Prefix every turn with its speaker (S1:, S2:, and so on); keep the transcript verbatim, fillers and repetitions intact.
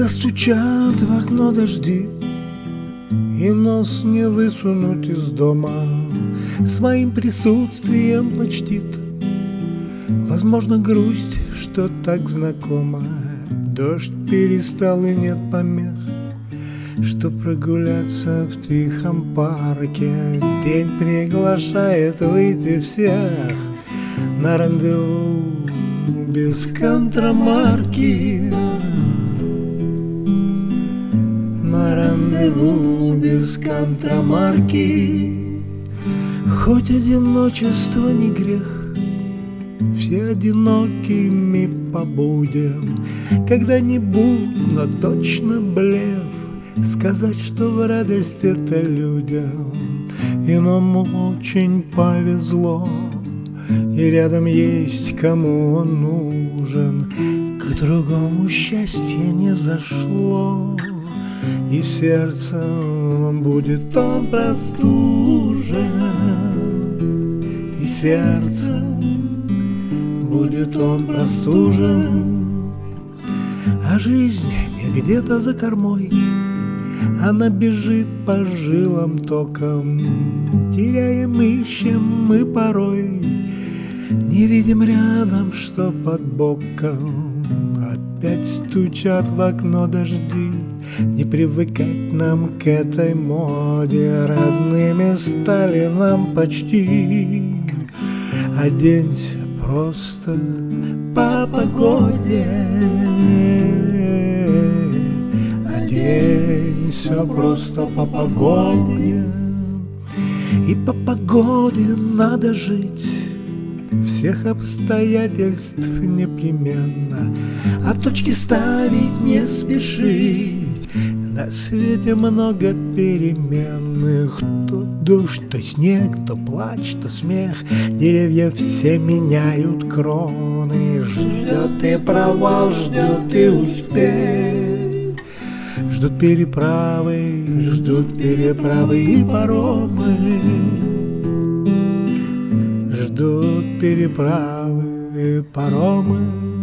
S1: застучат в окно дожди, и нос не высунуть из дома, своим присутствием почтит, возможно, грусть, что так знакома. Дождь перестал и нет помех, что прогуляться в тихом парке. День приглашает выйти всех на рандеву без контрамарки. На рандеву без контрамарки. Хоть одиночество не грех, все одинокими побудем когда-нибудь, но точно блеф сказать, что в радость это людям. Иному очень повезло, и рядом есть кому он нужен. К другому счастье не зашло, и сердцем будет он простужен. И сердцем будет он простужен. А жизнь не где-то за кормой, она бежит по жилам током. Теряем, ищем мы порой, не видим рядом, что под боком. Опять стучат в окно дожди, не привыкать нам к этой моде. Родными стали нам почти, оденься просто по погоде. Оденься просто по погоде. И по погоде надо жить, всех обстоятельств непременно, а точки ставить не спешить. На свете много переменных, то дождь, то снег, то плач, то смех. Деревья все меняют кроны, ждет и провал, ждет и успех. Ждут переправы, ждут переправы и паромы. Ждут переправы и паромы.